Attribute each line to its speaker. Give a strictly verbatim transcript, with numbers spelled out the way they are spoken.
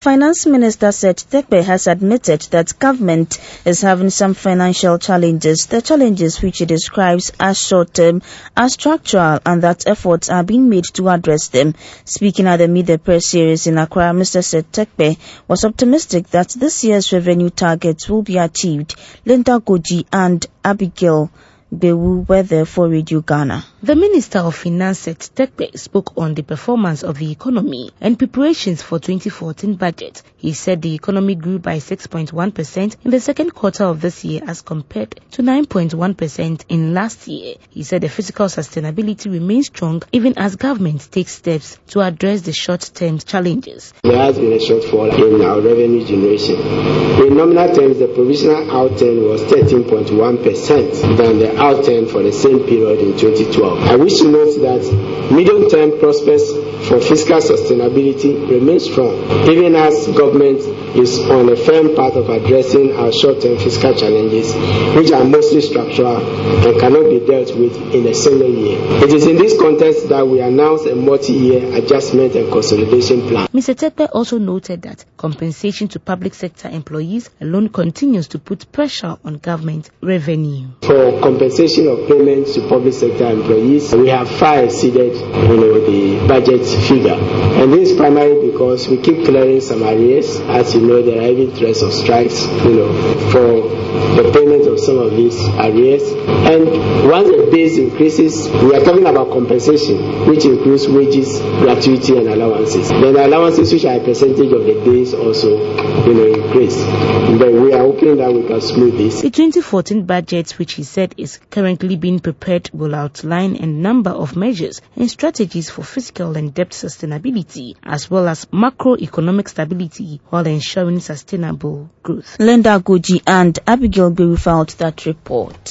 Speaker 1: Finance Minister Seth Terkper has admitted that government is having some financial challenges, the challenges which he describes as short-term, are structural, and that efforts are being made to address them. Speaking at the Meet the Press series in Accra, Mister Seth Terkper was optimistic that this year's revenue targets will be achieved. Linda Goji and Abigail Bewu were there for Radio Ghana.
Speaker 2: The Minister of Finance Seth Terkper spoke on the performance of the economy and preparations for twenty fourteen budget. He said the economy grew by six point one percent in the second quarter of this year as compared to nine point one percent in last year. He said the fiscal sustainability remains strong even as government takes steps to address the short-term challenges.
Speaker 3: There has been a shortfall in our revenue generation. In nominal terms, the provisional outturn was thirteen point one percent than the outturn for the same period in twenty twelve. I wish to note that medium-term prospects for fiscal sustainability remain strong, even as government is on a firm path of addressing our short-term fiscal challenges, which are mostly structural and cannot be dealt with in a single year. It is in this context that we announce a multi-year adjustment and consolidation plan.
Speaker 2: Mister Terkper also noted that compensation to public sector employees alone continues to put pressure on government revenue.
Speaker 3: For compensation of payments to public sector employees, we have far exceeded you know, the budget figure. And this is primarily because we keep clearing some arrears. As you know, there are even threats of strikes, you know, for the payment of some of these arrears. And once the base increases, we are talking about compensation, which includes wages, gratuity, and allowances. Then the allowances, which are a percentage of the base, also, you know, increase. But we are hoping that we can smooth this.
Speaker 2: The twenty fourteen budget, which he said is currently being prepared, will outline a number of measures and strategies for fiscal and debt sustainability, as well as macroeconomic stability, while ensuring sustainable growth.
Speaker 1: Linda Goji and Abigail Bewu filed that report.